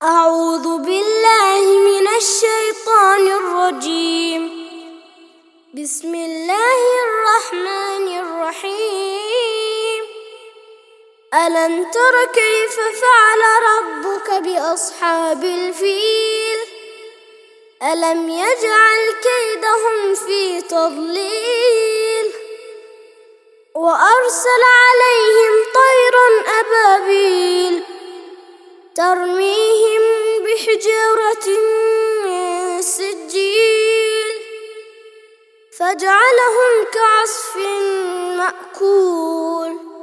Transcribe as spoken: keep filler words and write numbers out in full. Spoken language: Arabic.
أعوذ بالله من الشيطان الرجيم. بسم الله الرحمن الرحيم. ألم تر كيف فعل ربك بأصحاب الفيل؟ ألم يجعل كيدهم في تضليل وأرسل عليهم طيرا أبابيل ترميهم بحجارة من سجيل فجعلهم كعصف مأكول.